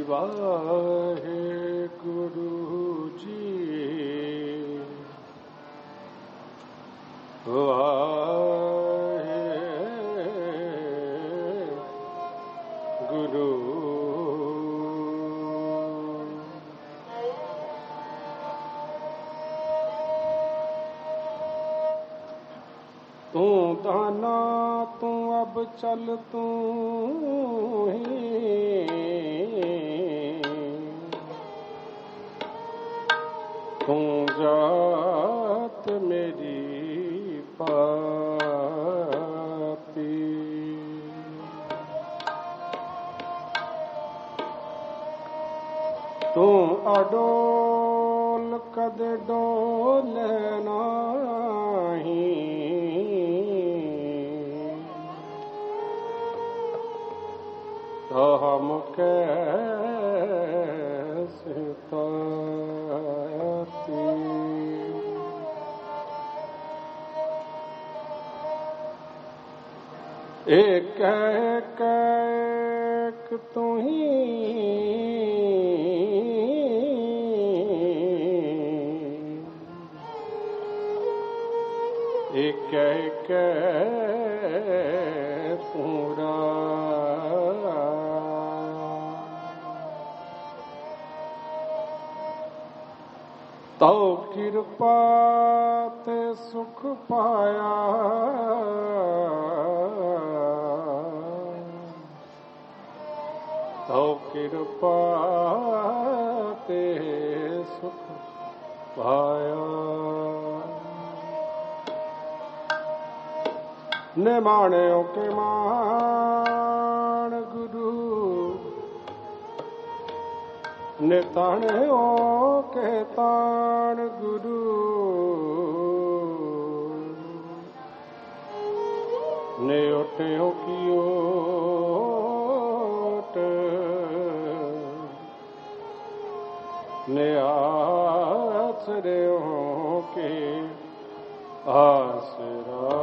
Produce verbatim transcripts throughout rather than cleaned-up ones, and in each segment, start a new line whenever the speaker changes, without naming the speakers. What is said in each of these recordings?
वाहेगुरु जी वाहेगुरु। तू दाना तू अब चल तू ही, तू जात मेरी पापी। तू अडोल कदे डोले नाही, तो हम कैसे ताती। एक एक एक तू ही एक एक पूरा तो कृपा ते सुख पाया, तो कृपा ते सुख पाया। ने माण्यो के मान गुरु, ने ताण्यो के ताण गुरु, ने ओट्यो की ओट, ने आसरियों के आसरा।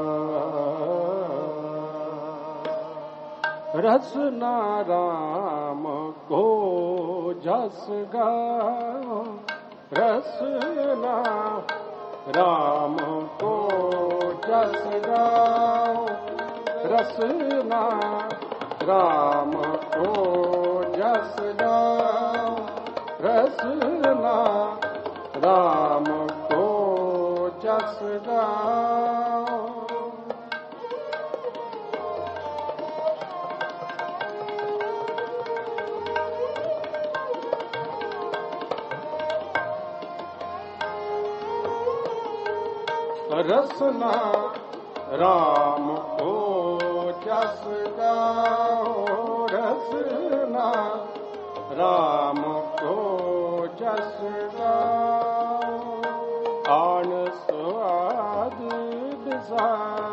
रसना राम को जस गाओ, रसना राम को जस गाओ, रसना राम को जस गाओ, रसना राम को जस गाओ। रसना राम को जस गाओ, रसना राम को जस गाओ। आन स्वाद दिशा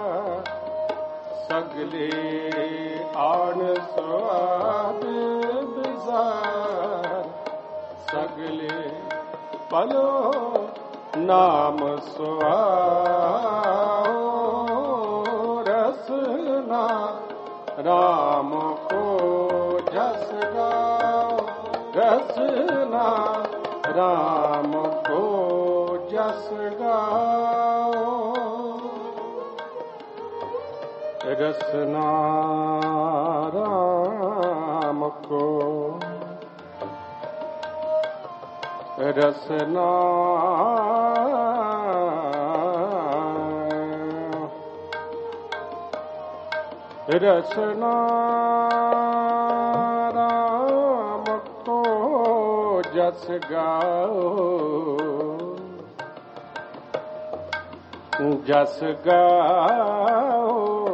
सगले, आन स्वाद दिशा सगले पलो नाम सुहाओ। रसना राम को जस गाओ, रसना राम को जस गाओ। रसना राम को, रसना रसना राम को जस गाओ, जस गाओ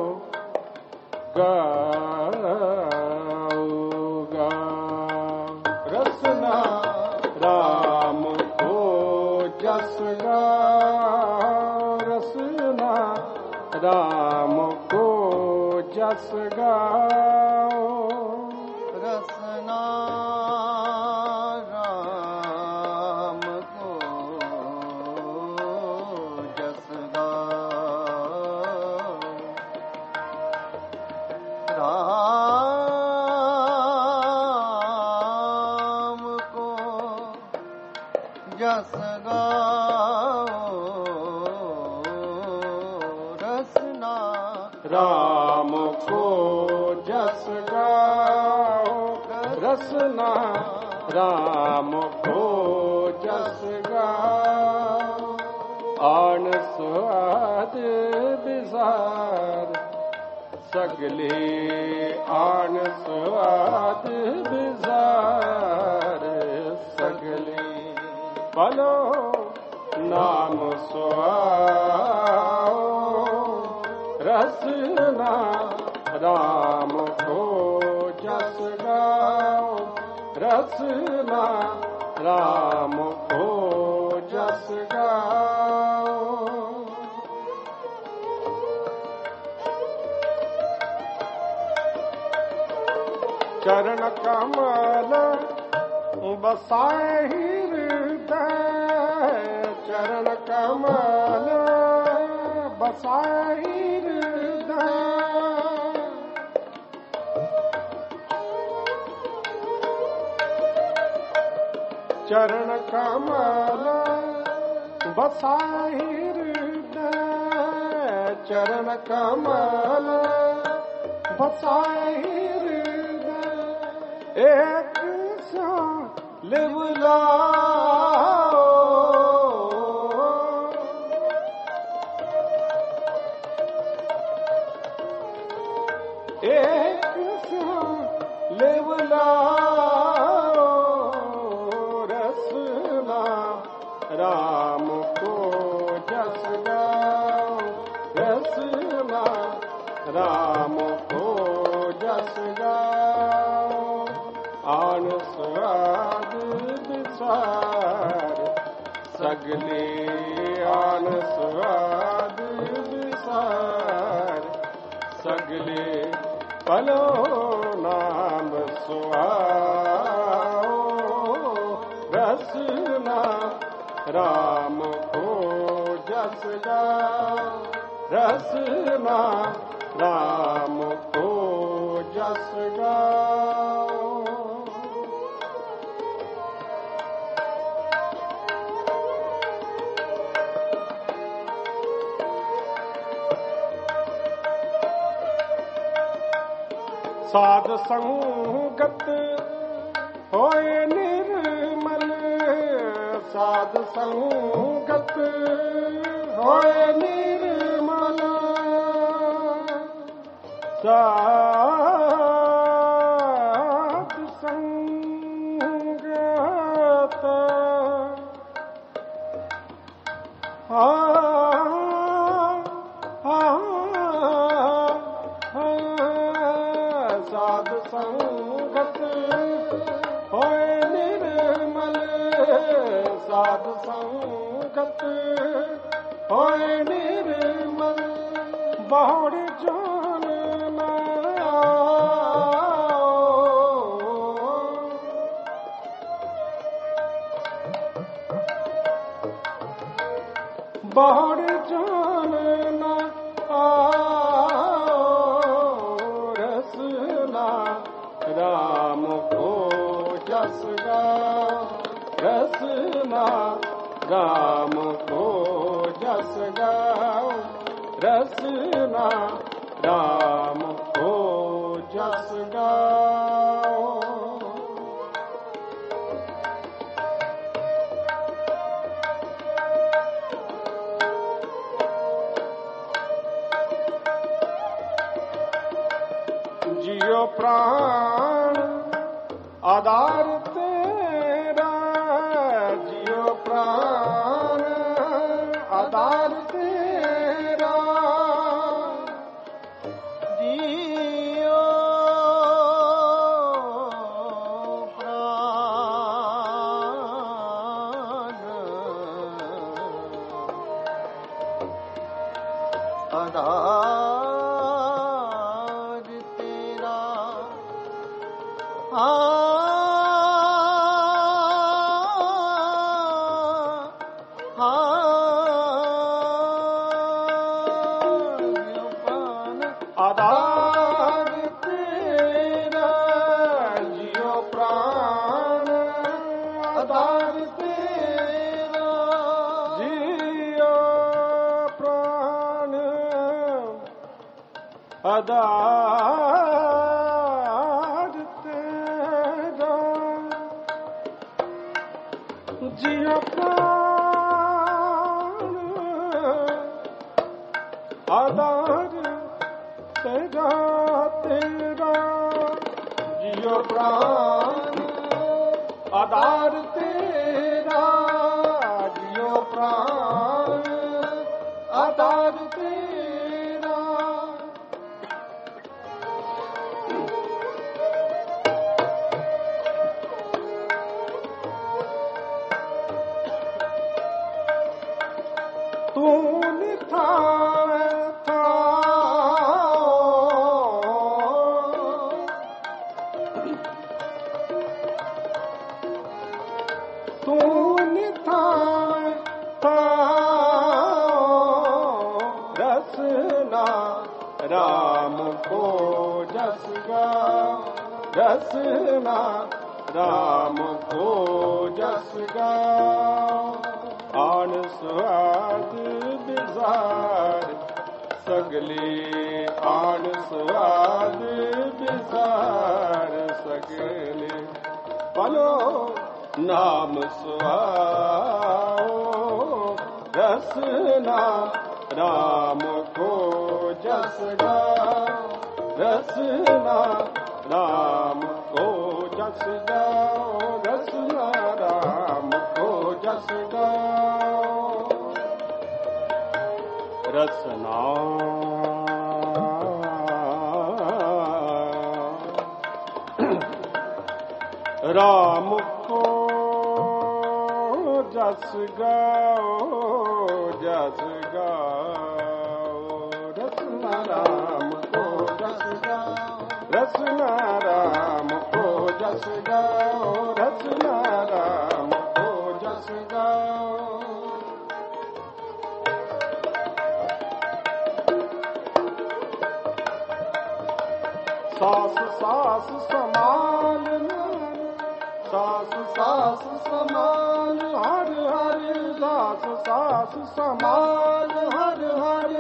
गाओ गाओ। रसना राम को जस गाओ, रसना राम को जस गाओ।
रसना राम को जस गाओ, राम जस गाओ रसना
राम को जस गाओ रसना राम को जस गाओ आन स्वाद विसार सगले आन स्वाद विसार सगले पलो नाम सुआओ रसना राम को जस गाओ रसना राम को जस गाओ चरण कमल बसाए हृदय चरण कमल बसाए हृदय चरण कमल बसाए हृदय चरण कमल बसाए हृदय एक सा लिवलाओ एक सा लिवलाओ रसना राम को जस गाओ रसना राम को जस गाओ आन स्वाद विसार सगले आन स्वाद विसार सगले पलो नाम सुआओ रसना राम को जस गाओ रसना राम को जस गाओ साध संगत होए निर्मल साध संगत होए निर्मल साध संगत साध संगत होए निर्मल साध संगत होए निर्मल बहुड़ जान बहुड़ जान राम को जस गाओ रसना राम को जस गाओ रसना राम को जस गाओ जियो प्राण आधार तेरा जियो प्राण आधार तेरा
जियो प्राण आधार तेरा
आधार तेरा जियो प्राण आधार तेरा आधार तेरा जियो प्राण आधार तेरा तेरा जियो प्राण आधार तेरा जियो प्राण आधार तेरा तू निथा था तू निथा था रसना राम को जस गा रसना राम को जस गा आन स्वाद बिजार सगले आन स्वाद बिजार सगले पलो नाम सुहाओ रसना राम को जस गा रसना राम को जस गाओ रसना राम को जस गाओ रसना राम को जस गाओ जस गाओ रसना राम को जस गाओ रसना राम को जस गाओ रसना राम को जस गाओ सास सास समान सास सास समान हर हर सास सास समान हर हर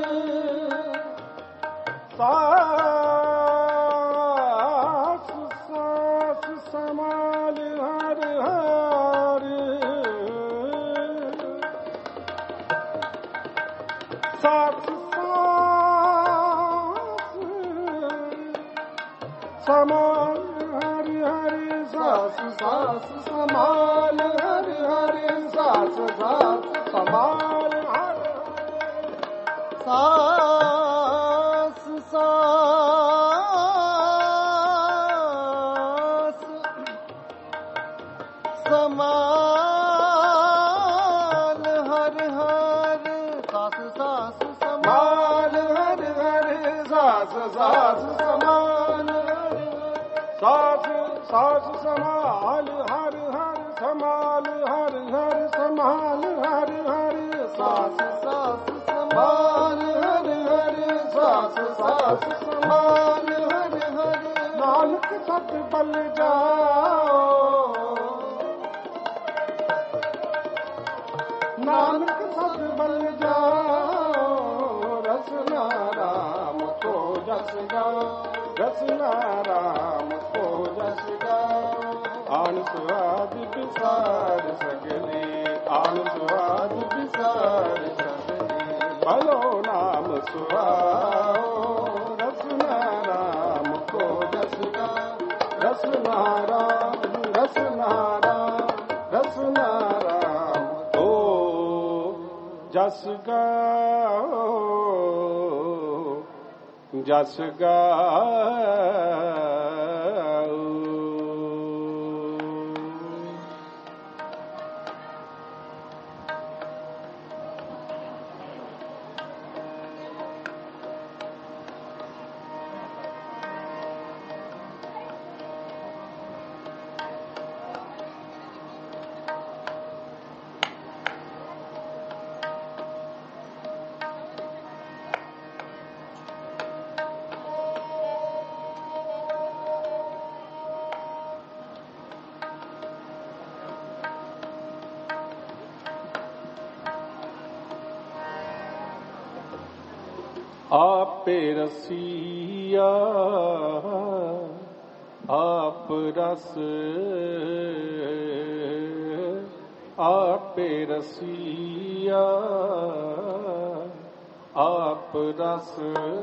सास सास समान हर हर सास सास समान हर हर सास सास समान हर हर सास सास समान हर
सास सास समान हर हर सास सास समान
हर हर सास सास समान सास सास समाल हर हर समाल हर हर समाल हर हर सास
सास समान हर हर सास सास समान हर हर
नानक सत बल जाओ नानक सत बल जाओ रसना राम को जस गाओ रसना राम को जस गाओ आन स्वाद विसार सगले आन स्वाद विसार सगले भलो नाम सुहाओ रसना राम को जस गाओ रसना राम रसना राम रसना राम को जस गाओ जस गाओ ਆਪੇ ਰਸੀਆ ਆਪ ਰਸ ਆਪੇ ਰਸੀਆ ਆਪ ਰਸ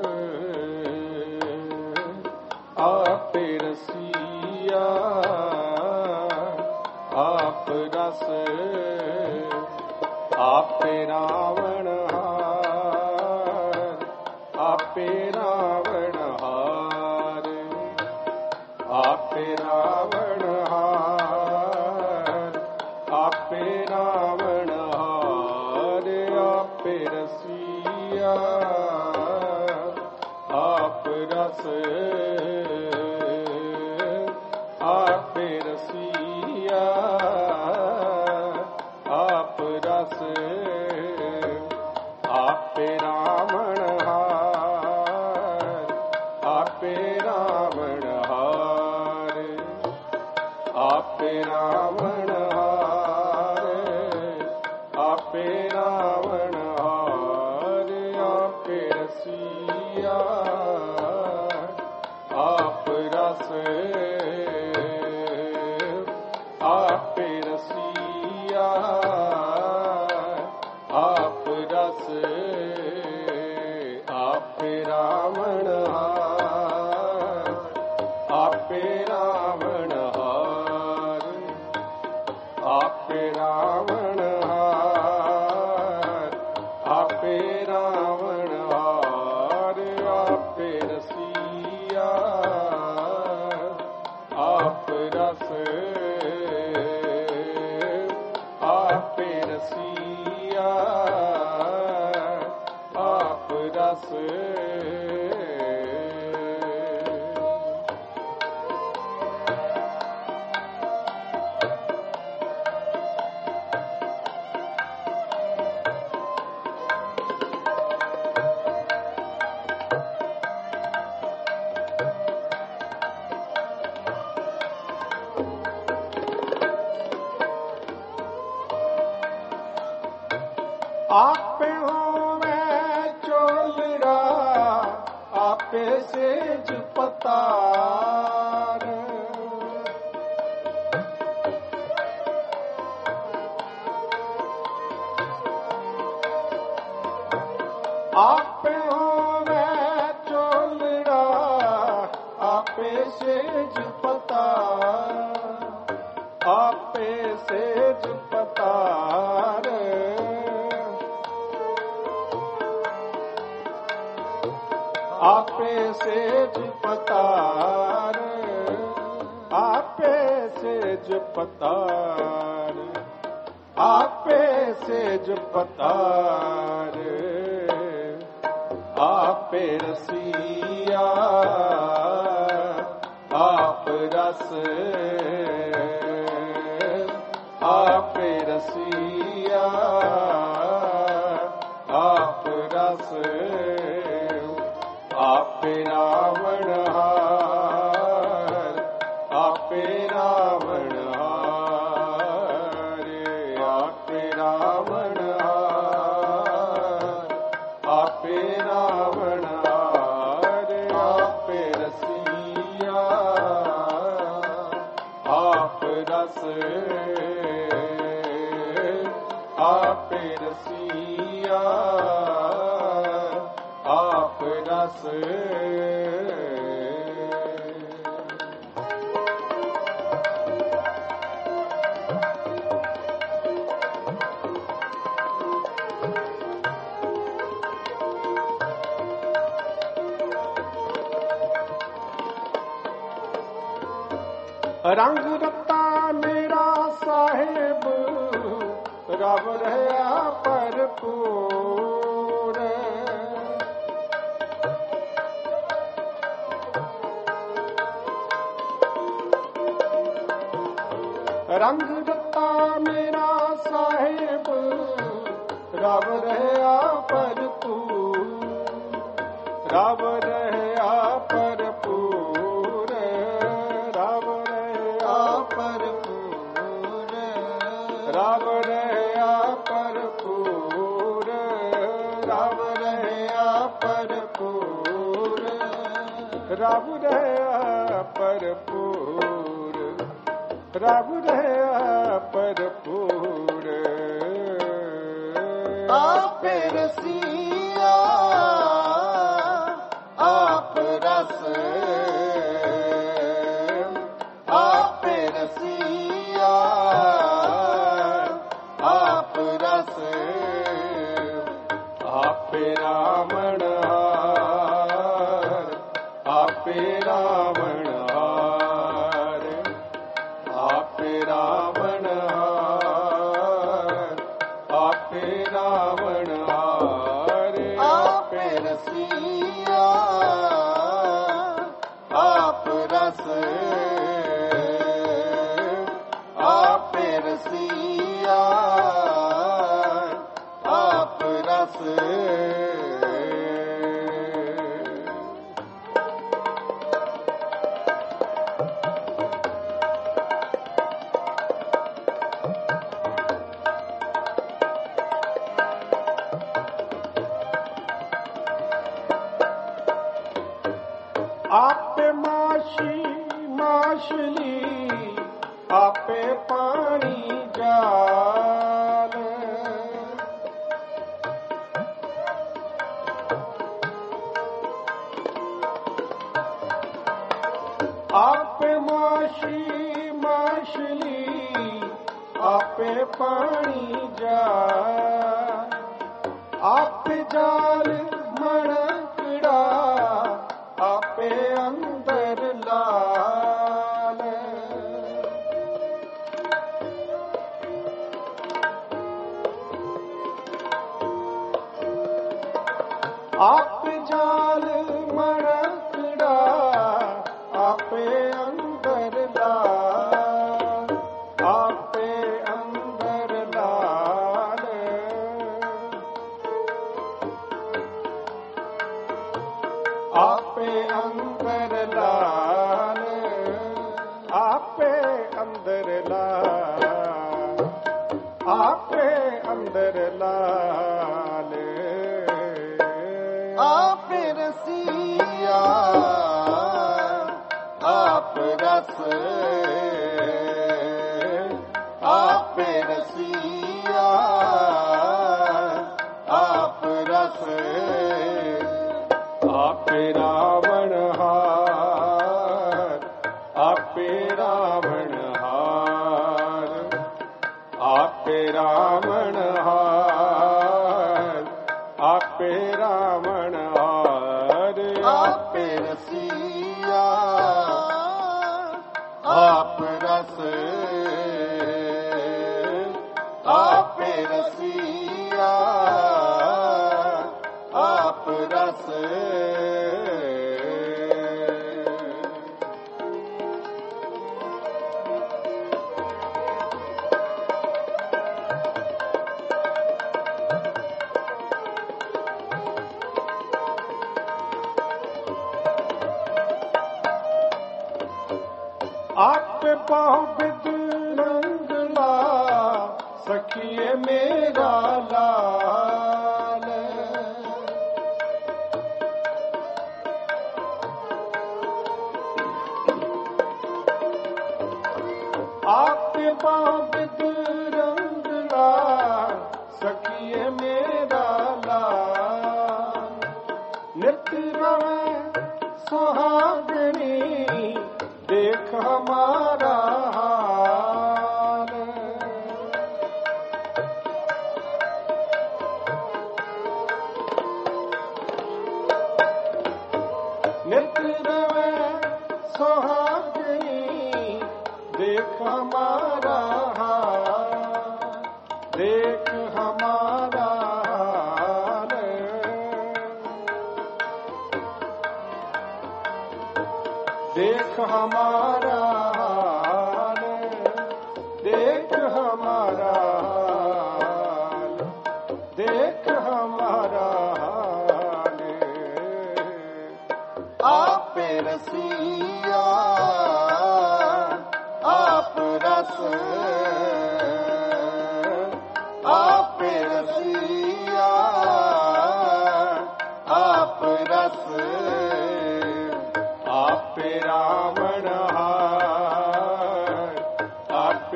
ਆਪੇ ਰਸੀਆ ਆਪ ਰਸ ਆਪੇ ਰਾਵਣ ਹਾਰ ਆਪੇ ਰਾਵਣ ਹਾਰ ਆਪੇ ਰਾਵਣ ਹਾਰ ਆਪੇ ਰਾਵਣ ਹਾਰ ਆਪੇ ਰਸੀਆ ਆਪ ਰਸ ਆਪੇ ਰਸੀਆ ਆਪ ਰਸ ਆਪੇ ਰਾਵਣ ਹਾਰ ਆਪੇ ਰਾਵਣ ਹਾਰ ਆਪੇ ਰਾਵਣ ਹਾਰ ਆਪੇ ਰਾਵਣ ਹਾਰ ਆਪੇ ਰਸੀਆ ਆਪ ਰਸ ਆਪੇ ਰਸੀਆ ਆਪ ਰਸ ਆਪੇ ਰਾਵਣ ਹਾਰ ਆਪੇ ਰਾਵਣ ਹਾਰ ਆਪੇ ਰਾਵਣ ਹਾਰ ਆਪੇ ਰਾਵਣ ਹਾਰ ਆਪੇ ਰਸੀਆ ਆਪ ਰਸ ਆਪੇ ਰਸੀਆ ਆਪ ਰਸ ਆਪੇ ਹੋਵੇ ਚੋਲੜਾ ਆਪੇ ਸੇਜ ਪਤਾਰ ਆਪੇ ਹੋਵੇ ਚੋਲੜਾ ਆਪੇ ਸੇਜ ਪਤਾਰ ਆਪੇ ਸੇਜ ਪਤਾਰ ਆਪੇ ਸੇਜ ਪਤਾਰ ਆਪੇ ਸੇਜ ਪਤਾਰ ਆਪੇ ਸੇਜ ਪਤਾਰ ਆਪੇ ਰਸੀਆ ਆਪ ਰਸ ਆਪੇ ਰਸੀਆ ਆਪ ਰਸ ਆਪੇ ਰਾਵਣ ਹਾਰ ਆਪੇ ਰਾਵਣ ਹਾਰ ਆਪੇ ਰਾਵਣ ਹਾਰ ਆਪੇ ਰਾਵਣ ਹਾਰ ਆਪੇ ਰਸੀਆ ਆਪ ਰਸ ਆਪੇ ਰਸੀਆ ਆਪ ਰਸ ਰੰਗ ਰਤਾ ਮੇਰਾ ਸਾਹਿਬ ਰਬ ਰਹਾ ਭਰਪੂਰ ਰੰਗ ਰਤਾ ਮੇਰਾ ਸਾਹਿਬ ਰਬ ਰਹਾ ਭਰਪੂਰ ਰਬ ਰਹਾ ਭਰਪੂਰ ਰਬ ਰਹਾ ਭਰਪੂਰ ਰਬ ਰਹਾ ਭਰਪੂਰ ਰਬ ਰਹਾ ਭਰਪੂਰ रब रहा भरपूर, रब रहा भरपूर।
आप रसिया आप रस, आप रसिया आप रस,
आप रावण हार, आप रावण हार, आप रावण हार, आप रावण हार।
आप रसिया आप रस, आप रसिया आप रस।
आप माशी माशली, आप पानी जाल, आप माशी माशली, आप पानी जाल, आप जाल मणकड़ा, आपे अंदर लाल। आप जाल मणकड़ा, आपे अंदर लाल, आपे अंदर लाल। आपे अंदर लाल, आपे अंदर लाल, आपे अंदर लाल।
आप रसिया आप रस, आप रसिया आप रस।
आप रावण हार, आप रावण हार, आप रावण हार, आप रावण हार।
आप रसिया आप रस, आप रसिया आप रस।
आप बहुविध रंगला, सखिए मेरा लाल। आप बहुविध रंगला, सखिए मेरा लाल। नित्य रवे सुहागनी, देख हमारा हाल। नित्य रवे सुहागनी, देख हमारा हाल, देख हमारा हाल। देख हमारा हाल, देख हमारा हाल, देख हमारा हाल।
आप रसिया आप रस, आप रसिया आप रस।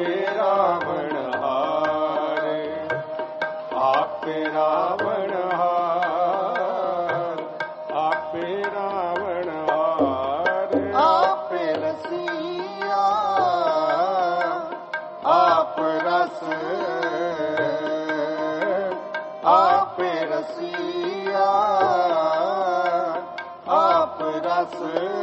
ਆਪੇ ਰਾਵਣ ਹਾਰੇ, ਆਪੇ ਰਾਵਣ ਹਾਰ, ਆਪੇ ਰਾਵਣ ਹਾਰੇ।
ਆਪੇ ਰਸੀਆ ਆਪ ਰਸ, ਆਪੇ ਰਸੀਆ ਆਪ ਰਸ।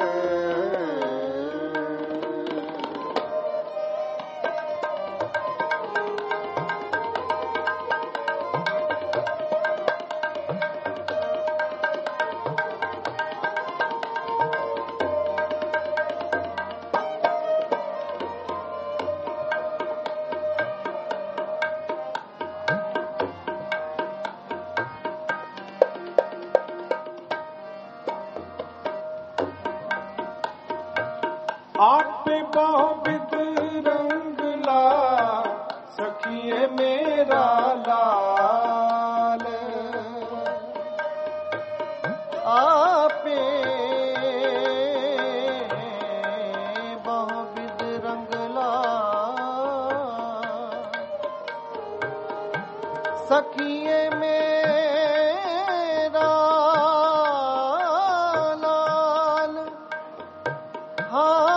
आपे बहुविध रंग ला सखिए मेरा लाल,
आपे बहुविध रंग ला सखिए मेरा लाल। हाँ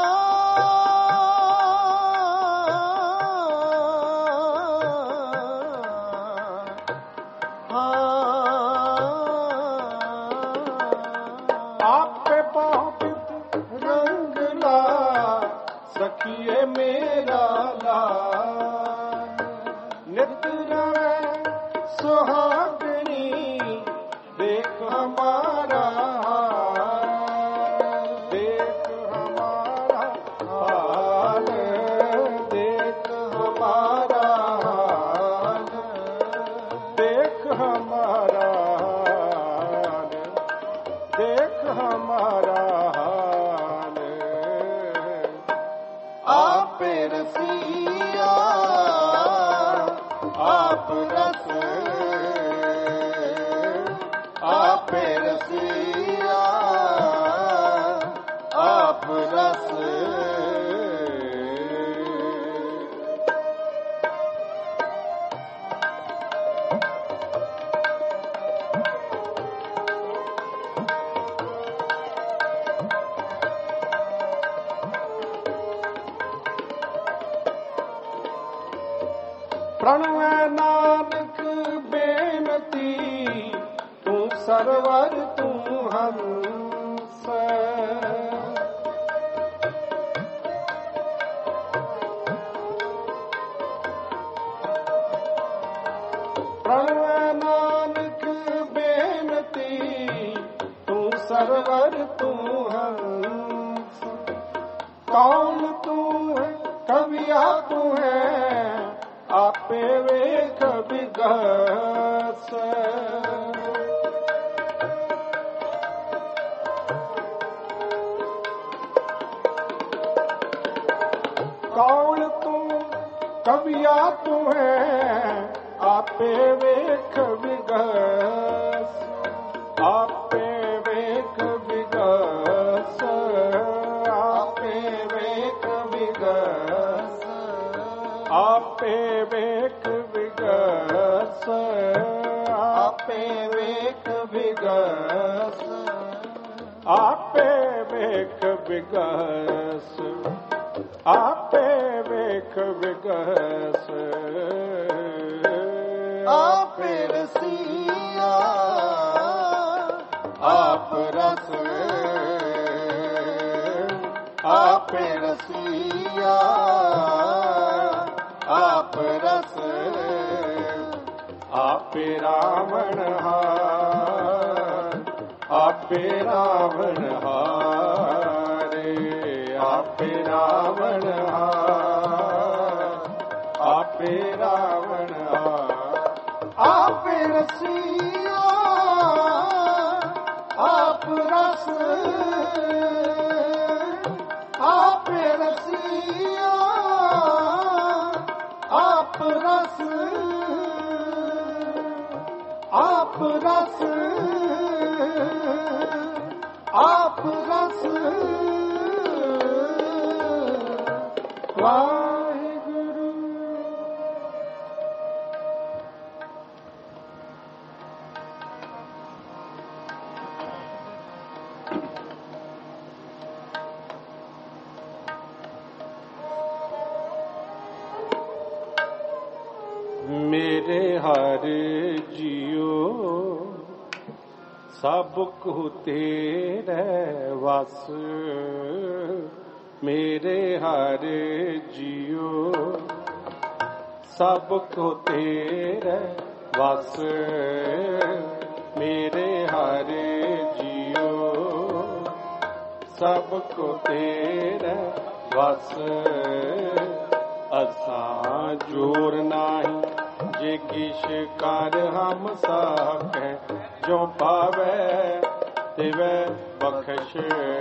सखिए मेरा लाल, नित रवै सुहागनी देख हमारा हाल, देख हमारा हाल, देख हमारा हाल, देख हमारा हाल, देख हमारा हाल।
आपे रसिया आप रस, आपे रसिया आप रस।
प्रणवै नानक बेनती, तू सरवर तू हंस, प्रणवै नानक बेनती, तू सरवर तू हंस। कौन तू है कविया तू है, आपे वेख विगस, कौन तू कविया तू है, आपे वेख विगस, आपे वेख विगस, आपे वेख विगस, आपे वेख विगस, आपे वेख विगस, आपे वेख विगस, आपे वेख विगस।
आपे रसिया आप रस, आपे रसिया आप रस।
आपे रावण हार, आपे रावण हारे, आपे रावण हार, आपे रावण हार।
आपे रसिया आप रस, आपे रसिया आप रस, आप रस, आप रस। वाहिगुरु।
मेरे हर जियो सब को तेरे वस, मेरे हर जियो सब को तेरे वस, मेरे हर जियो सब को तेरे वस। असां जोर नाही जे किश कर हम साकै, जो पावे तिवै बख्श।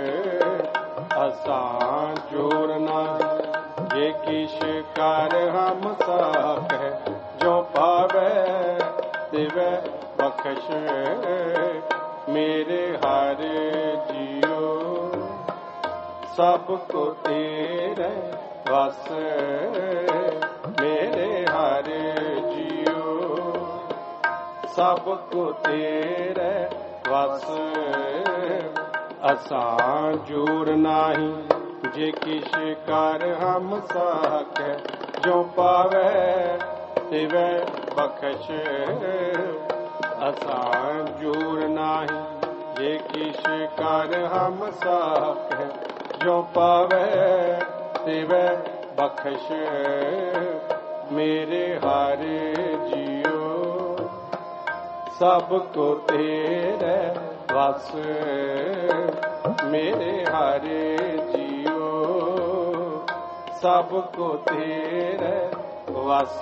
असां जोर नाही जे किश कर हम साकै, जो पावे तिवै बख्श। मेरे हर जियो सब को तेरे वस, मेरे हर जियो सब को तेरे वस। असां जोर नाही जे किश कर हम साकै, जो पावे तिवै बख्श। असां जोर नाही जे किश कर हम साकै, जो पावे तिवै बख्श। मेरे हर जियो सब को तेरे वस, मेरे हर जियो सब को तेरे वस।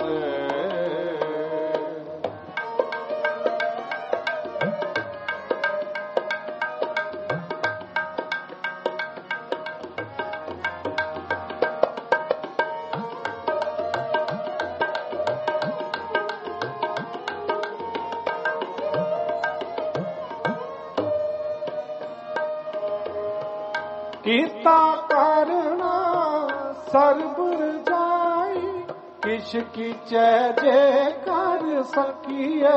कीता करना सरबुर जाई, किश कीचै जे कर सकिए।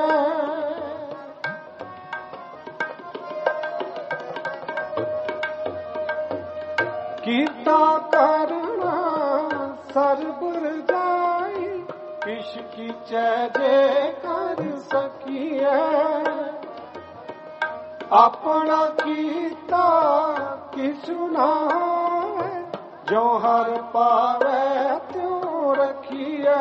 कीता करना सरबुर जाई, किश कीचै जे कर सकिए। अपना कीता किसु ना होवे, जो हर पावे त्यों रखिए।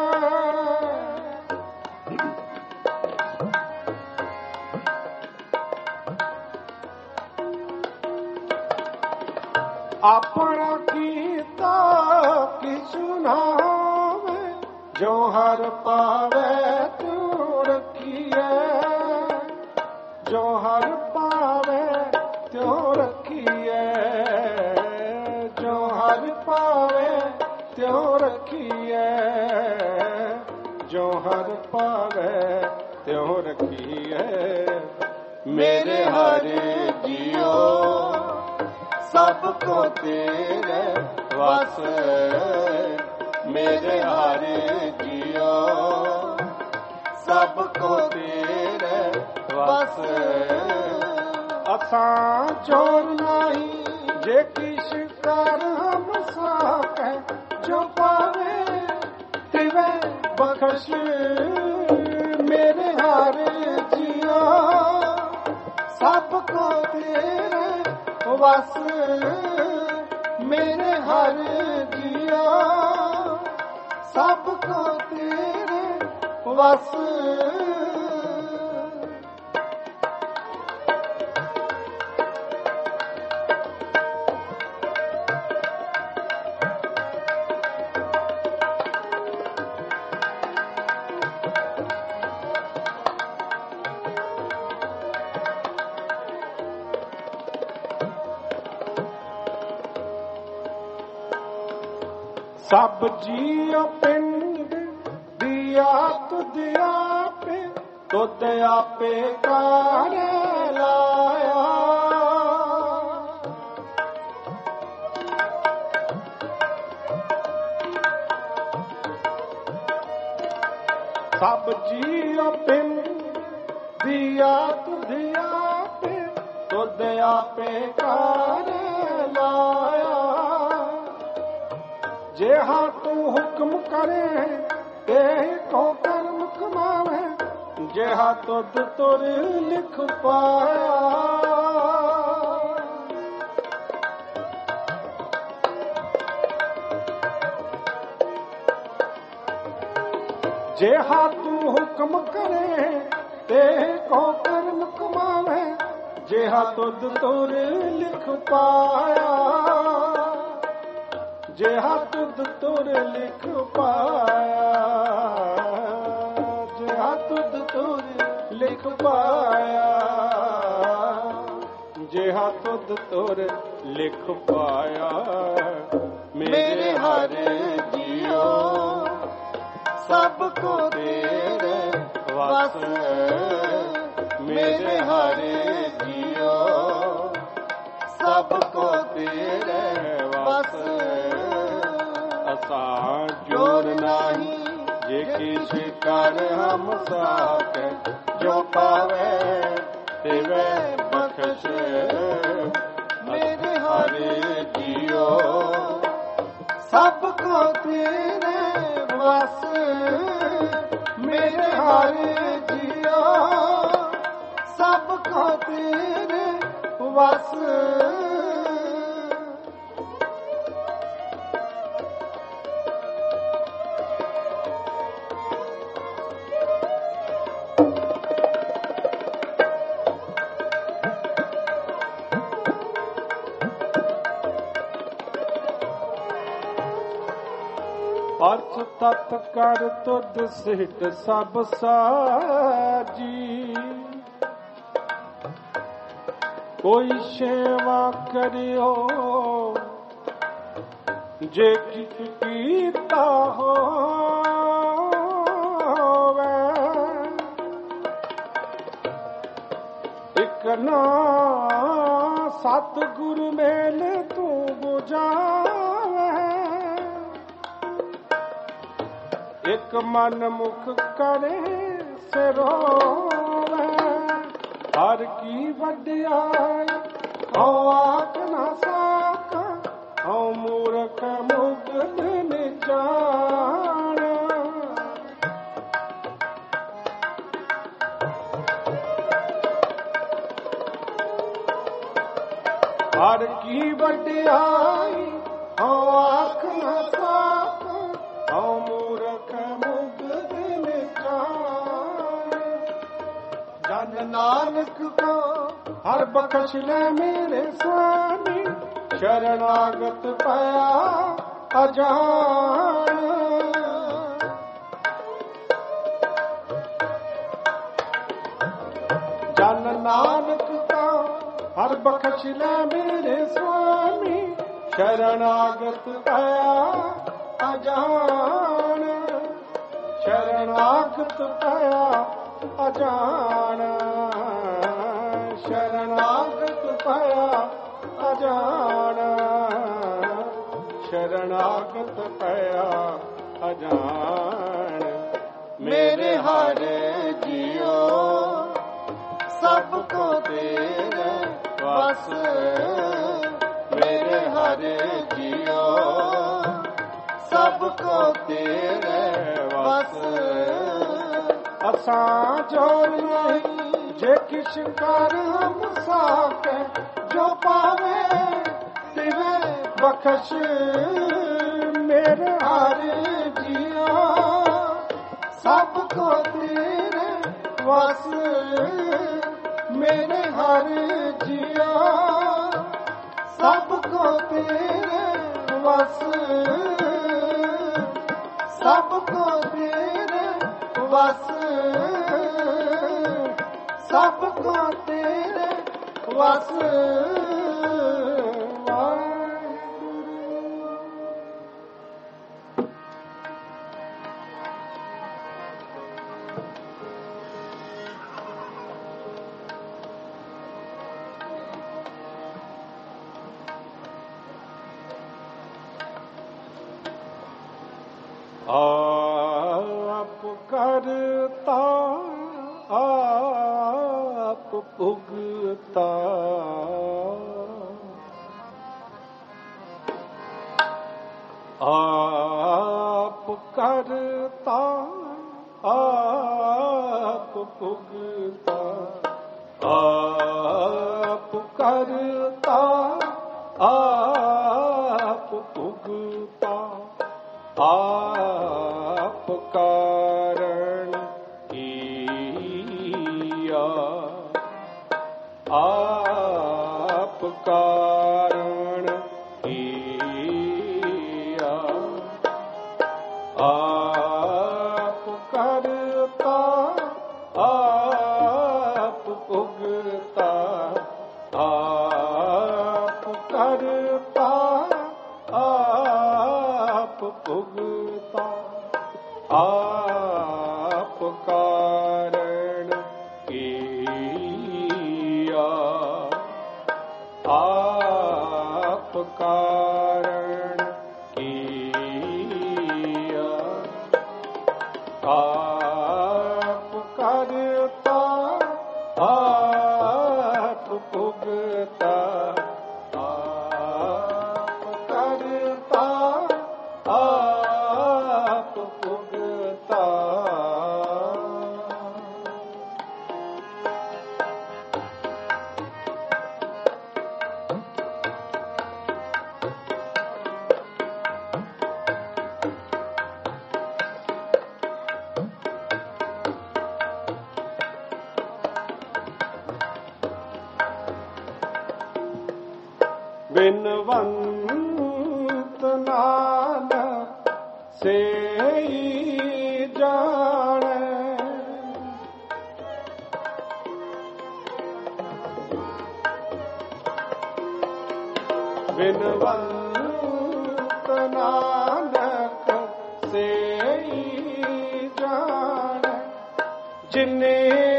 अपना कीता किसु ना होवे, जो हर पावे त्यों रखिए। जो हर पावे त्यों रखिए, जो हर पावे त्यों रखिए, जो हर पावे त्यों रखिए। मेरे हर जियो सबको तेरे वस, मेरे हर जियो सबको तेरे वस। असां जोर नाही जे किश कर हम साकै, जो पावे तिवै बख्श। मेरे हर जियो सबको तेरे वस, मेरे हर जियो सबको तेरे वस। सब जियो पिंड दिया तुद आपे, तुद आपे कारे लाया। सब जियो पिंड दिया तुद आपे, तुद आपे कारे लाया। जे हाँ तू हुक्म करे ਤੇ ਕੋ ਕਰਮ ਕਮਾਵੇ, ਜਿਹਾ ਤੁਧ ਤੁਰ ਲਿਖ ਪਾਇਆ। ਜਿਹਾ ਤੂੰ ਹੁਕਮ ਕਰੇ ਤੇ ਕੋ ਕਰਮ ਕਮਾਵੇ, ਜਿਹਾ ਤੁਧ ਤੁਰ ਲਿਖ ਪਾਇਆ। ਜਿਹਾ ਤੁਧ ਤੁਰ ਲਿਖ ਪਾਇਆ, ਜਿਹਾ ਤੁਧ ਤੁਰ ਲਿਖ ਪਾਇਆ, ਜਿਹਾ ਤੁਧ ਤੁਰ ਲਿਖ ਪਾਇਆ। ਮੇਰੇ ਹਰਿ ਜੀਓ ਸਭ ਕੋ ਤੇਰੇ ਵਸ, ਮੇਰੇ ਹਰਿ ਜੀਓ ਸਭ ਕੋ ਤੇਰੇ ਵਸ। ਅਸਾਂ ਜੋਰ ਨਾਹੀ ਜੇ ਕਿਛ ਕਰ ਹਮ ਸਾਕੇ, ਜੋ ਪਾਵੇ ਤਿਵੇਂ ਬਖਸ਼। ਮੇਰੇ ਹਰਿ ਜੀਓ ਸਭ ਕੋ ਤੇਰੇ ਵਸ, ਮੇਰੇ ਹਰਿ ਜੀਓ ਸਭ ਕੋ ਤੇਰੇ ਵਸ। ਅਰਥ ਤਤ ਕਰ ਤੁਧ ਸਿਹਤ ਸਭ ਸਾਜੀ, ਕੋਈ ਸੇਵਾ ਕਰਿਓ ਜੇ ਕਿਛ ਕੀਤਾ ਹੋਵੇ। ਇਕ ਨਾ ਸਤਿਗੁਰੂ ਮੇਲ ਤੂੰ 부ਝਾਵੇ, ਇਕ ਮਨ ਮੁਖ ਕਰੇ ਸਿਰੋਵੇ। ਹਰ ਕੀ ਵਡਿਆਈ ਹਉ ਆਖ ਨਾ ਸਾਕਾਂ, ਹਉ ਮੂਰਖ ਮੁਗਧ ਨਿਜਾਣ। ਹਰ ਕੀ ਵਡਿਆਈ ਹਉ ਆਖ ਨਾ ਸਾਕਾਂ, ਹਉ ਮੂਰਖ ਮੁਗਧ ਨਿਜਾਣ। ਜਨ ਨਾਨਕ ਕੋ ਹਰ ਬਖਸ਼ ਲੈ ਮੇਰੇ ਸੁਆਮੀ, ਸ਼ਰਨਾਗਤ ਪਾਇਆ ਅਜਾਨ। ਜਨ ਨਾਨਕ ਕਾ ਹਰ ਬਖਸ਼ ਲੈ ਮੇਰੇ ਸੁਆਮੀ, ਸ਼ਰਨਾਗਤ ਪਾਇਆ ਅਜਾਨ। ਸ਼ਰਨਾਗਤ ਪਾਇਆ ਅਜਾਨ, ਸ਼ਰਨਾਗਤ ਪਾਇਆ ਅਜਾਨ, ਸ਼ਰਨਾਗਤ ਪਾਇਆ ਅਜਾਨ। ਮੇਰੇ ਹਰਿ ਜੀਓ ਸਭ ਕੋ ਤੇਰੇ ਵਸ, ਮੇਰੇ ਹਰਿ ਜੀਓ ਸਭ ਕੋ ਤੇਰੇ ਵਸ। ਅਸਾਂ ਜੋਰ ਨਹੀਂ ਜੇ ਕਿਛ ਕਰ ਹਮ ਸਾਕੇ, ਜੋ ਪਾਵੇ ਤਿਵੇਂ ਬਖਸ਼। ਮੇਰੇ ਹਰਿ ਜੀਓ ਸਭ ਕੋ ਤੇਰੇ ਵਸ, ਮੇਰੇ ਹਰਿ ਜੀਓ ਸਭ ਕੋ ਤੇਰੇ ਵਸ। ਸਭ ਕੋ ਤੇਰੇ ਵਸ, ਸਭ ਕੋ ਤੇਰੇ ਵਸ। ਆਪ ਕਰਤਾ ਆਪ ਭੁਗਤਾ, ਆਪ करता आप पुगता, आप करता आप पुगता, आप कारण किया, आप कारण किया, आप करता आप पुगता, आप करता आप पुगता, आप कारण किया, आप कारण किया, आप करता आप पुगता, आप करता आप पुगता। बिनवंत नानक से जाने, बिनवंत नानक से जाने, जिन्हें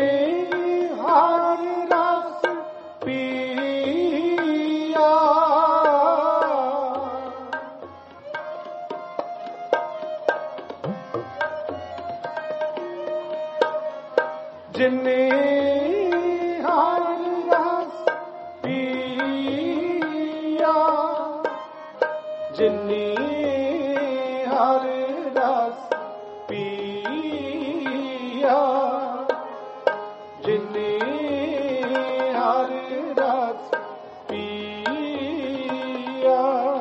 हर रस पिया, जिन्हें हर रस पिया, जिन्हें हर रस पिया, जिन्हें हर रस पिया,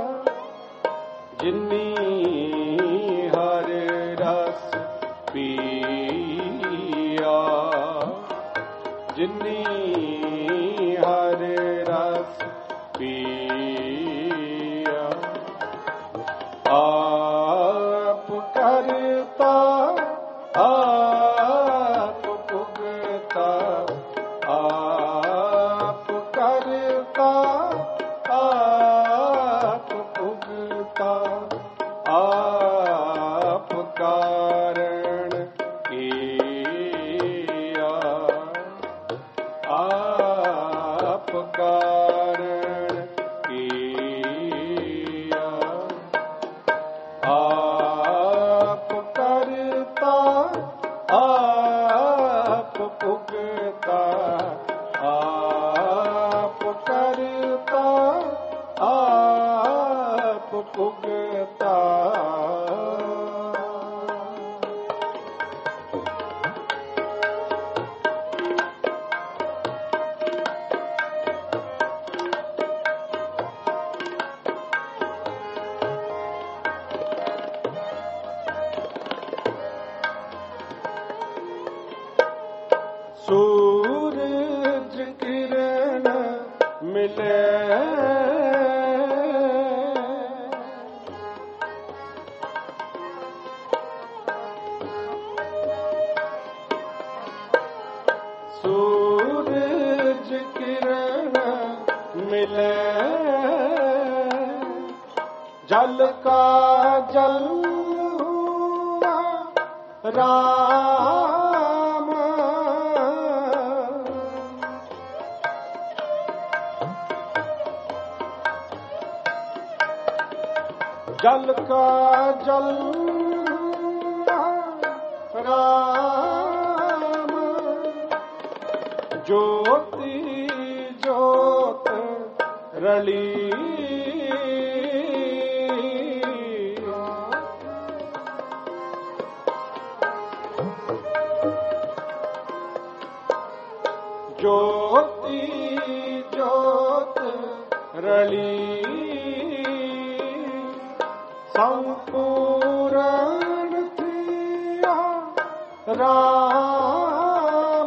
जिन्हें हर रस पिया, जिन्हें हर रस पिया, आप करता आप पुगता, आप करता आप पुगता, आप कारण किया, आप कारण किया, आप करता आप पुगता, आप करता आप पुगता। सूरज किरण मिले, सूरज किरण मिले, जल का जल हुआ राम, जल का जल राम, ज्योति ज्योत रली, ज्योति ज्योत रली संपूर्ण थिया राम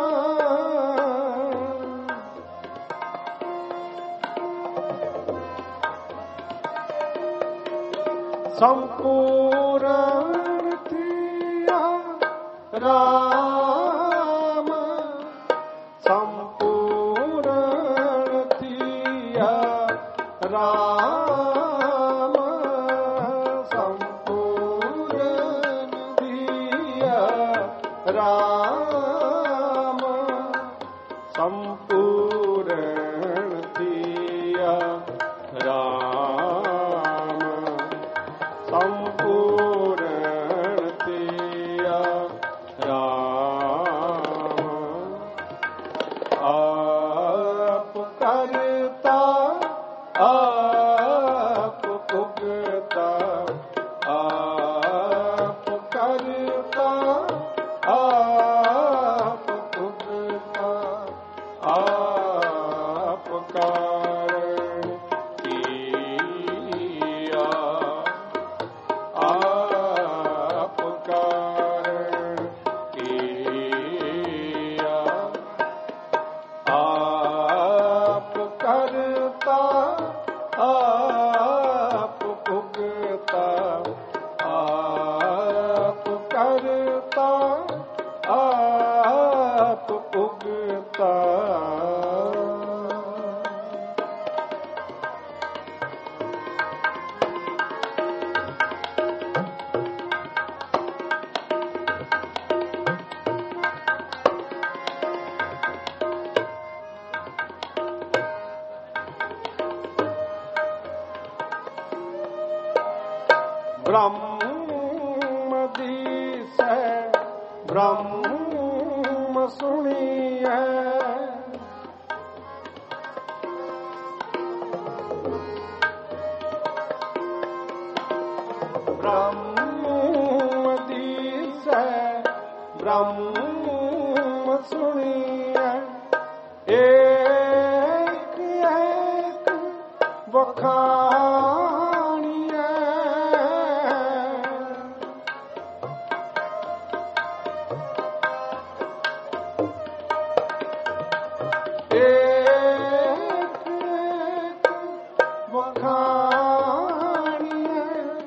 संपूर्ण थिया राम संपूर्ण थिया राम संपूर्ण थिया राम संपूर्ण थिया राम संपूर्ण थिया राम आप करता आप उगता आप करता आप उगता आप कारण किया आप कारण किया आप करता आप उगता आप करता आप उगता ब्रह्म दीस ब्रह्म सुनिए ब्रह्म दीस ब्रह्म सुनिए एक एक बखानिए एक एक बखानिए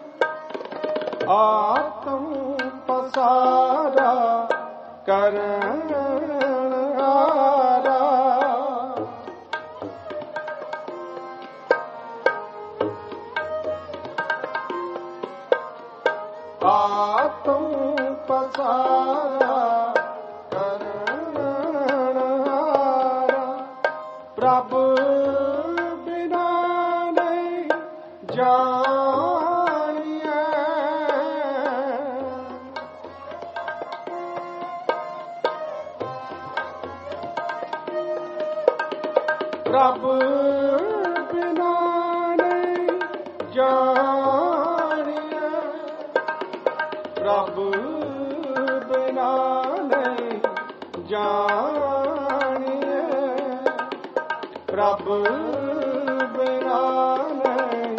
आत्म पसारा करनारा आत्म पसारा करनारा प्रभु बिना नहीं जानिए प्रभु बिना नहीं जानिए प्रभु बिना नहीं जानिए प्रभु बिना नहीं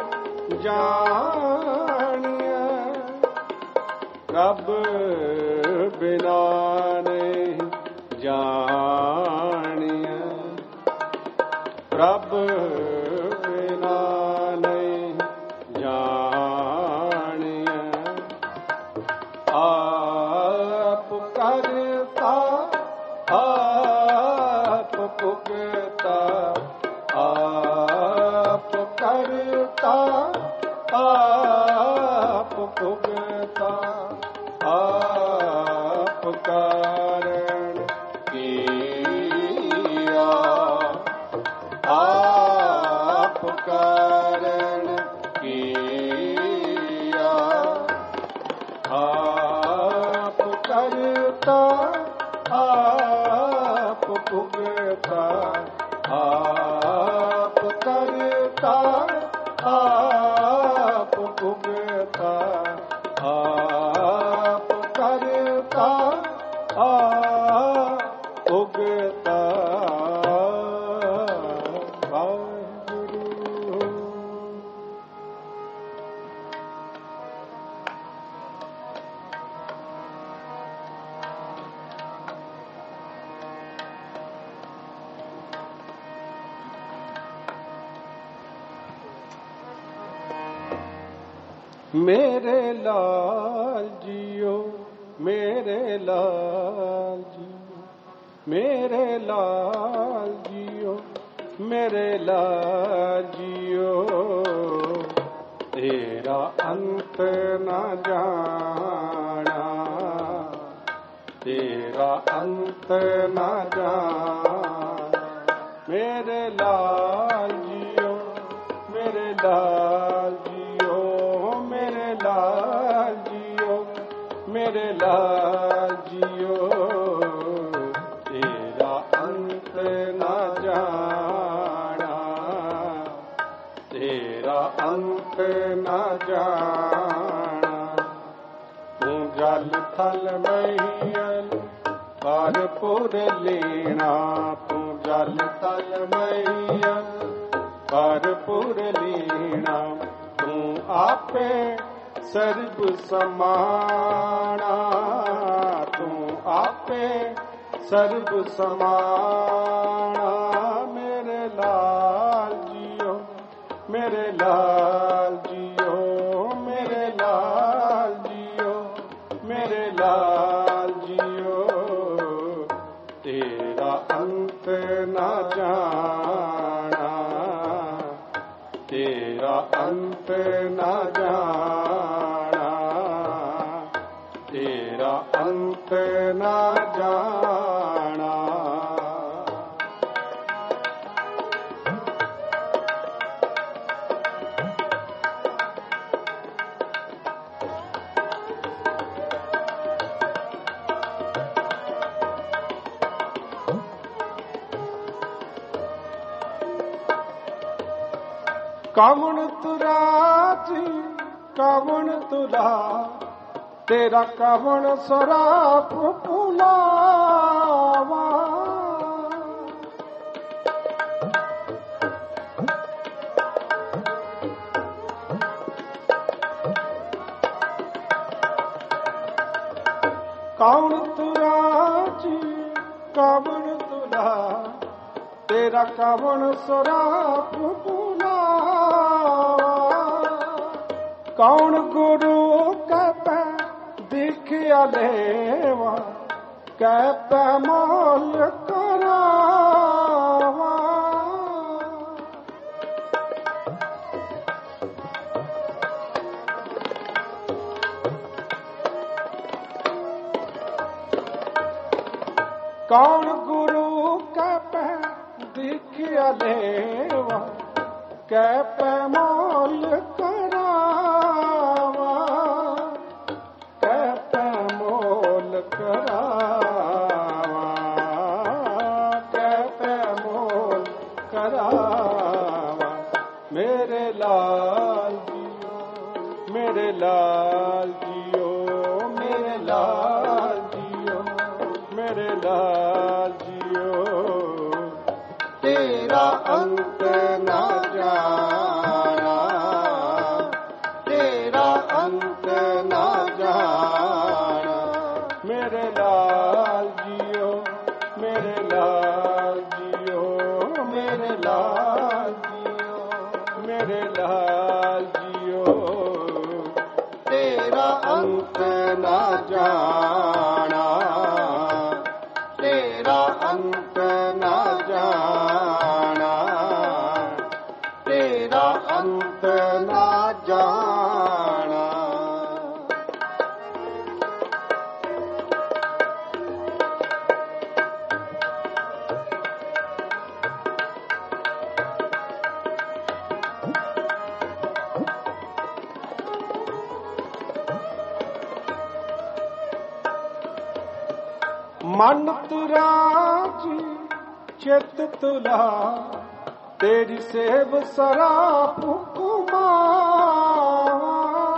जानिए प्रभु बिना नहीं जानिए प्रभु बिना नहीं जानिए आप करता आप उगता आप करता आप उगता आप कारण किया आप कारण किया आप करता आप उगता आप करता आप उगता आप करता मेरे लाल जियो मेरे लाल जियो मेरे लाल जियो मेरे लाल जियो तेरा अंत न जाना तेरा अंत न जाना मेरे लाल जियो मेरे लाल जियो मेरे लाल जियो मेरे लाल जियो तेरा अंत न जाना तेरा अंत न जाना तू जल थल महियल परपुर लीना तू जल थल महियल परपुर लीना तू आपे सर्ब समाना तू आपे सर्ब समाना मेरे लाल जियो मेरे लाल जियो मेरे लाल जियो मेरे लाल जियो तेरा अंत न जाना तेरा अंत न जाना तेरा अंत न जाना कवन तुरा जी कवन तुरा तेरा कवन सराप पुलावा कवन तुरा जी कवन तुरा तेरा कवन सराप कौन गुरु कहता दिखिया लेवा कहता मोल करावा कौन गुरु कहता दिखिया लेवा कहता मोल करावा कहता मोल करावा कहता मोल करावा मेरे लाल जियो मेरे लाल जियो मेरे लाल जियो मेरे लाल जियो तेरा अंत न जाना तेरा अंत न जाना मेरे लाल जियो मेरे लाल जियो मेरे लाल जियो मेरे लाल जियो तेरा अंत न जाना तेरा अंत न जाना तेरा अंत न जाना मन तुरा जी चित तुला तेरी सेव सराप कुमार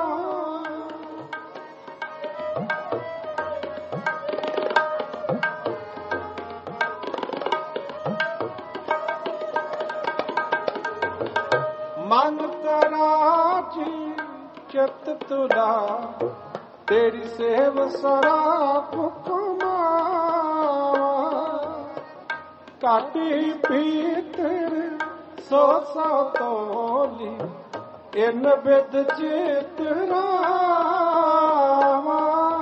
मन तुरा जी चित तुला तेरी सेव सराप काटी पीतर सो सौ तोली इन बिद चित रावा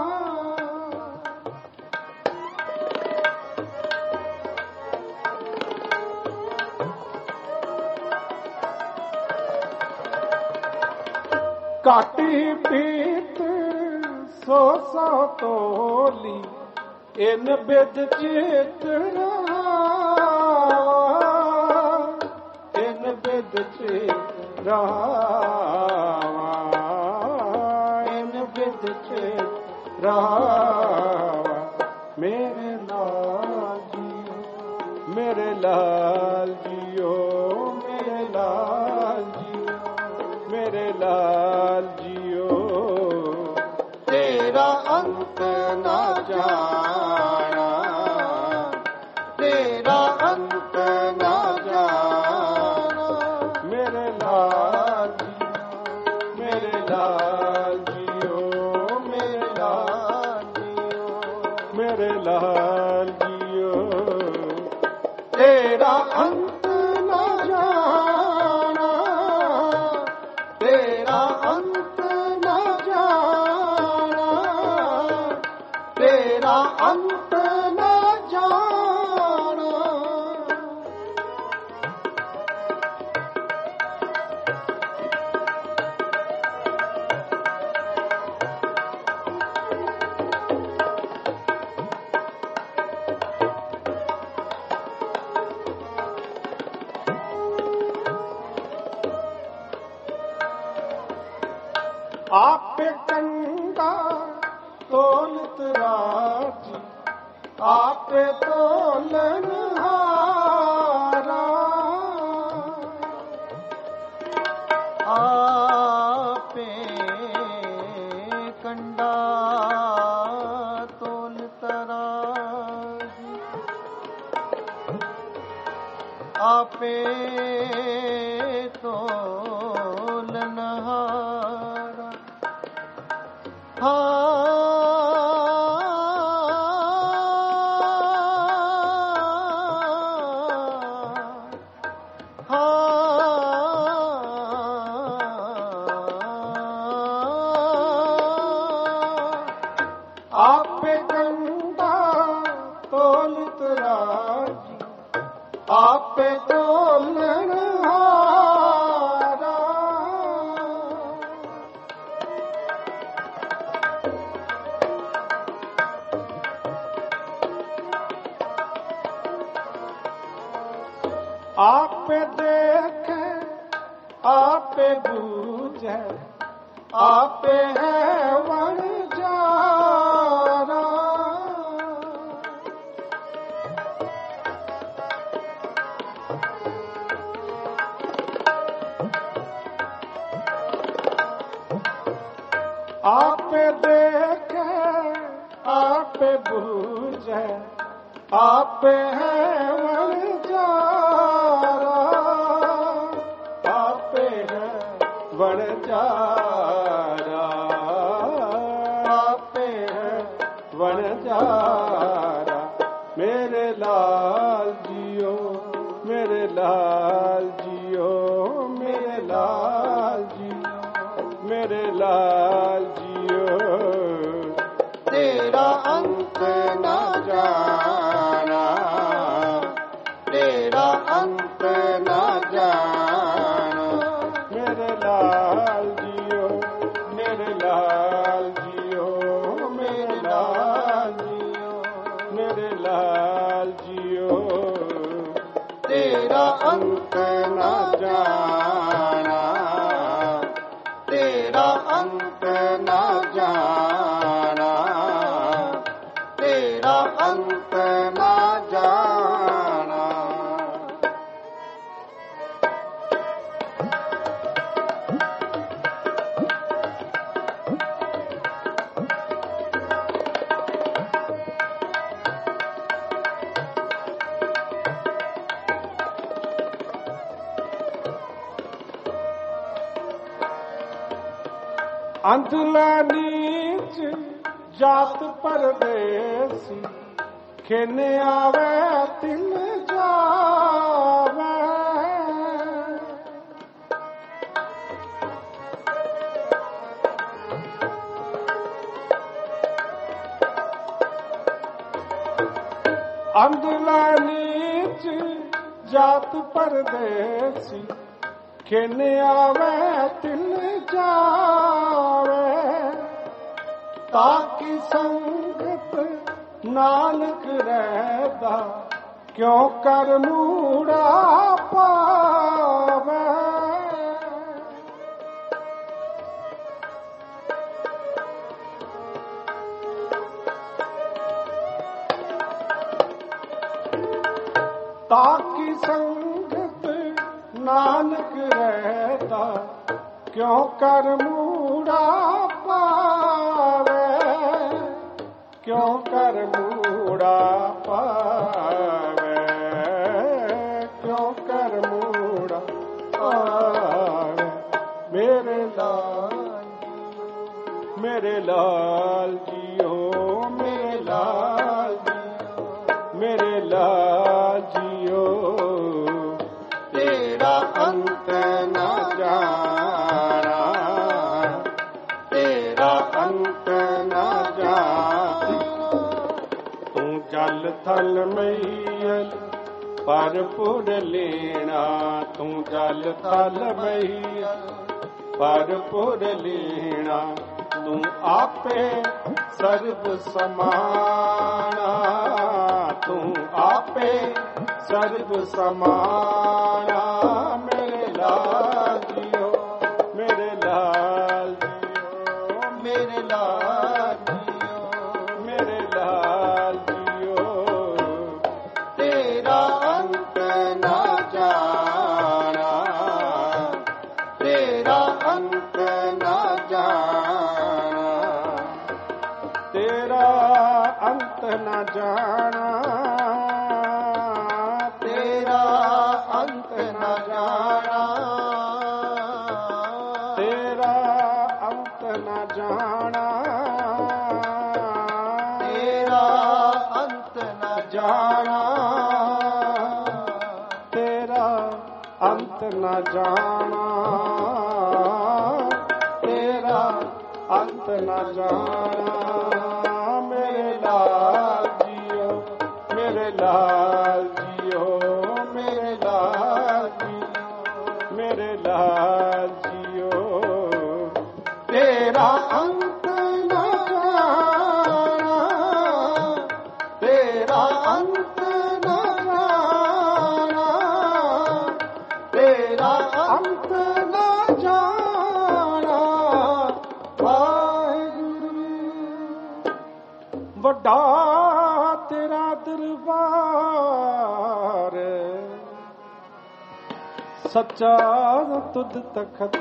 काटी पीत सो सो तोली इन बिद चित इन बिद चित रावा इन बिद चित रावा मेरे लाल जियो मेरे लाल जियो मेरे लाल जियो मेरे लाल जियो तेरा अंत न जाना तेरा अंत न जाना मेरे लाल जियो मेरे लाल जियो मेरे लाल जियो मेरे लाल जियो तेरा अंत न जाना तेरा अंत न जाना तेरा अंत न जाना आप कंगा तोलत राजी आप तोलन हारा आप कंडा तोलत राजी आप तोलन हारा आप कंदा तोलत राजी आप तोलन हारा आप देखे आप बूझे आप है वन जारा आप देखे आप बूझे आप है वन जारा आप है वन जारा आप है वन जारा मेरे लाल जियो मेरे लाल जियो मेरे लाल जियो मेरे लाल जियो तेरा अंत न जाना तेरा अंत न जाना मेरे लाल जियो मेरे लाल जियो मेरे लाल जियो मेरे लाल जियो तेरा अंत न जाना तेरा अंत न जाना तेरा अंत न जाना अंधला नीच जात परदेसी खेने आवे तिल जावे ਅੰਧਲਾ ਨੀਚ ਜਾਤ ਪਰਦੇਸੀ ਖਿਨ ਆਵੇ ਤਿਲ ਜਾਵੇ ਤਾਕਿ ਸੰਗਤ ਨਾਨਕ ਰਹਿਦਾ ਕਿਉ ਕਰ ਮੂੜਾ ਪਾਵੇ ਤਾਕਿ ਸੰਗਤ ਨਾਨਕ ਰਹਿਤਾ ਕਿਉ ਕਰ ਮੂੜਾ ਪਾਵੇ ਕਿਉ ਕਰ ਮੂੜਾ ਪਾਵੇ ਕਿਉ ਕਰ ਮੂੜਾ ਪਾਵੇ ਮੇਰੇ ਲਾਲ ਮੇਰੇ ਲਾਲ ਜੀਓ ਮੇਰੇ ਲਾਲ ਮੇਰੇ ਲਾਲ ਜੀਓ ਤੇਰਾ ਅੰਤ ਨਾ ਜਾਣਾ ਤੇਰਾ ਅੰਤ ਨਾ ਜਾਣਾ ਤੂੰ ਜਲ ਥਲ ਮਈਲ ਭਰਪੂਰ ਲੈਣਾ ਤੂੰ ਜਲ ਥਲ ਮਈਲ ਭਰਪੂਰ ਲੈਣਾ ਤੂੰ ਆਪੇ ਸਰਬ ਸਮਾਨਾ ਤੂੰ ਆਪੇ ਸਰਬ ਸਮਾਨਾ ਮੇਰੇ ਲਾਲ ਜੀਓ ਮੇਰੇ ਲਾਲ ਜੀਓ ਮੇਰੇ ਲਾਲ ਜੀਓ ਮੇਰੇ ਲਾਲ ਜੀਓ ਤੇਰਾ ਅੰਤ ਨਾ ਜਾਣਾ ਤੇਰਾ ਅੰਤ ਨਾ ਜਾਣਾ ਤੇਰਾ ਅੰਤ ਨਾ ਜਾਣਾ ਤੇਰਾ ਅੰਤ ਨਾ ਜਾਣਾ ਤੇਰਾ ਅੰਤ ਨਾ ਜਾਣਾ ਤੇਰਾ ਅੰਤ ਨਾ ਜਾਣਾ ਤੇਰਾ ਅੰਤ ਨਾ ਜਾਣਾ ਤੇਰਾ ਅੰਤ ਨਾ ਜਾਣਾ ਮੇਰੇ ਲਾਲ ਜੀਓ ਮੇਰੇ ਲਾਲ ਜੀਓ ਮੇਰੇ ਲਾਲ ਜੀਓ ਮੇਰੇ ਲਾਲ ਜੀਓ ਤੇਰਾ ਅੰਤ ਨਾ ਜਾਣਾ ਤੇਰਾ ਅੰਤ ਨਾ ਜਾਣਾ ਤੇਰਾ ਅੰਤ ਨਾ ਜਾਣਾ ਵਾਹਿਗੁਰੂ ਵੱਡਾ ਤੇਰਾ ਦਰਬਾਰ ਸੱਚਾ ਤੁਧ ਤਖਤ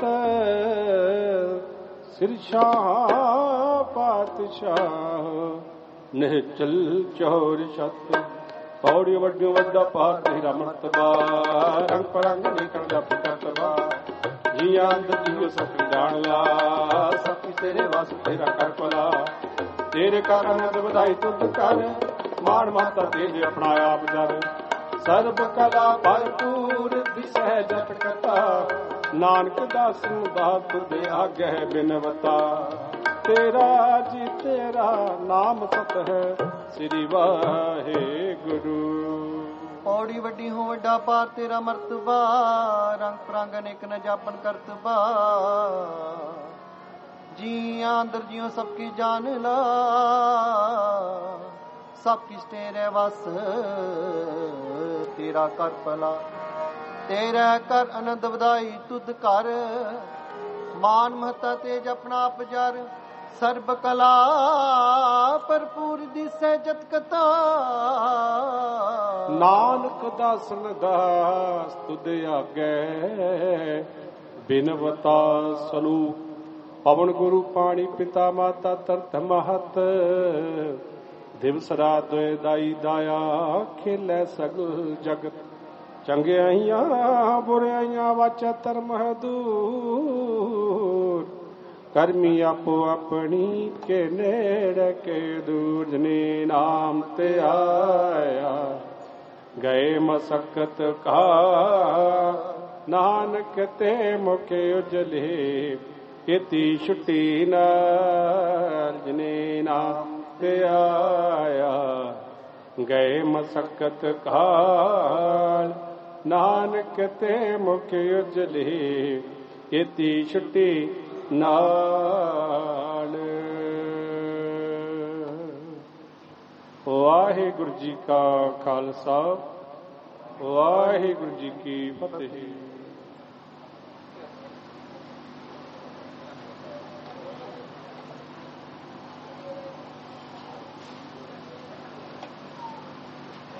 ਸਿਰਸ਼ਾਹ ਪਾਤਸ਼ਾਹ ਨਿਹਚਲ ਚੌਰ ਛਤ ਪੌੜੀ ਵੱਡਿਓ ਵੱਡਾ ਪਾਰ ਤੇਰਾ ਮਰਤਬਾ ਰੰਗ ਪਰੰਗ ਨਿਕਲ ਜਾ ਪਟਕਵਾ ਜੀ ਅੰਦ ਜੀਓ ਸਭ ਜਾਣ ਲਾ ਸਭ ਤੇਰੇ ਵਾਸ ਤੇਰਾ ਕਰ ਭਲਾ ਤੇਰੇ ਕਰ ਅਨੰਦ ਵਧਾਈ ਤੁਧ ਕਰ ਮਾਣ ਮਾਤਾ ਤੇਰੇ ਆਪਣਾ ਆਪ ਜਰ ਸਰਬ ਕਲਾ ਭਰਪੂਰ ਦਿਸਹਿ ਜਟ ਕਥਾ ਨਾਨਕ ਦਾਸ ਨੂੰ ਦਾਤ ਦੇ ਆਗਹਿ ਬਿਨਵਤਾ ਤੇਰਾ ਜੀ ਤੇਰਾ ਨਾਮ ਸਤ ਹੈ ਸ੍ਰੀ ਵਾਹਿਗੁਰੂ
ਪੌੜੀ ਵੱਡੀ ਹੋ ਵੱਡਾ ਪਾਰ ਤੇਰਾ ਮਰਤਬਾ ਰੰਗ ਪ੍ਰੰਗ ਅਨੇਕ ਨ ਜਾਪਨ ਕਰਤਬਾ जी अंदर जियो सबकी जान ला सब किस तेरे वस तेरा कर भला तेरा कर आनंद वधाई तुद कर मान महता तेज अपना अपजार सर्ब कला भरपूर दिसै जत कथा
नानक दासन दास तुद आगे बिनवता सलूक पवन गुरु पाणी पिता माता तरत महत दिवस रात दोए दाई दाया खेलै सगल जगत चंगियाइयां बुराइयां वाचा धर्म दूर करमी आपो अपनी के नेड़ के दूर जने नाम ते आया गए मसकत का नानक ते मुके उजले केती छुट्टी नाल जने नाम ते आया ਗਏ ਮਸਕਤ ਕਾਲ, ਨਾਨਕ ਤੇ ਮੁਖ ਉਜਲੇ, ਕੀਤੀ ਛੁੱਟੀ ਨਾਲ। ਵਾਹਿਗੁਰੂ ਜੀ ਕਾ ਖਾਲਸਾ, ਵਾਹਿਗੁਰੂ ਜੀ ਕੀ ਫਤਿਹ।